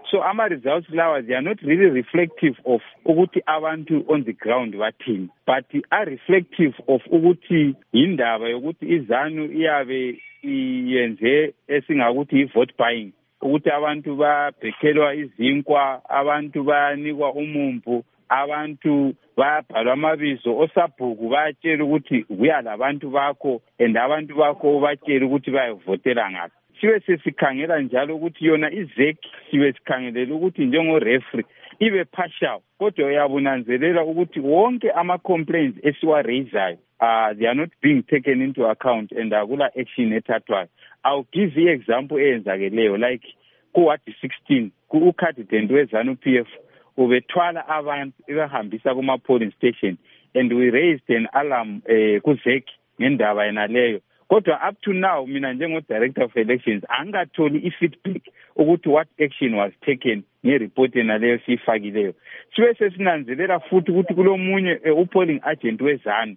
So ama-results lawa, they are not really reflective of ukuthi abantu on the ground bathini, but are reflective of ukuthi indaba yokuthi iZANU iyabe iyenze esingakuthi i-vote buying, ukuthi abantu babhekelwa izinkwa, abantu bayanikwa umumbu, abantu bayabhalwa amabizo osabhuku, bayatshela ukuthi kuyalabantu bakho and abantu bakho batshela ukuthi bayavotela ngaphi. Sibe sesikhangela njalo ukuthi yona iZEC sibe sikhangelela ukuthi njengo-referee ibe partial, kodwa uyabunanzelela ukuthi wonke ama-complaints esiwa-raisayo they are not being taken into account and akula action ethathwayo. I'll give you example eyenzakeleyo, like kuwadi 16 uCandidate weZANU PF ubethwala abantu ebahambisa kuma-polling station and we raised an alarm kuZEC ngendaba yena leyo. Kodwa up to now mina njengo-director of elections angatholi i-feedback ukuthi what action was taken nge-report yena leyo siyifakileyo. Sibe sesinanzelela futhi ukuthi kulomunye u-polling agent weZANU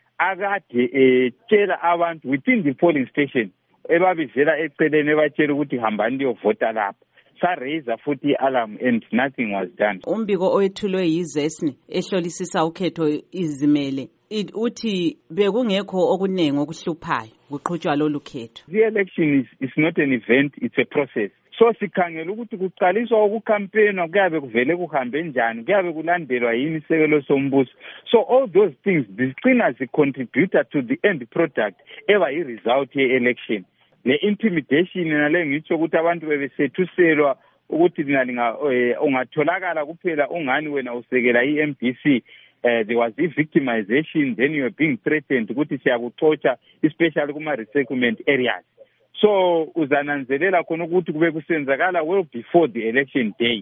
akade tshela abantu within the polling station ebabizela eceleni ebatshela ukuthi hambani liyovota lapha. Sa-raise futhi i-alarm and nothing was done. Umbiko owethulwe yiZESNI ehlolisisa ukhetho izimele uthi bekungekho okuningi okuhluphayo kuqhutshwa lolu khetho. The election is not an event, it's a process. So sikhangela ukuthi kuqaliswa ukucampaign kuyabe kuvele kuhambe njani, kuyabe kulandelwa yini isekelo sombuso. So all those things zigcina zicontributor to the end product eba i-result ye-election. Le intimidation nale ngitsho ukuthi abantu bebesethuselwa ukuthi ungatholakala kuphela ungani wena usekela i-MDC. There was victimization, then you are being threatened ukuthi siyakuxotsha, especially kuma-resettlement areas. So uzananzelela khona ukuthi kube kusenzakala well before the election day.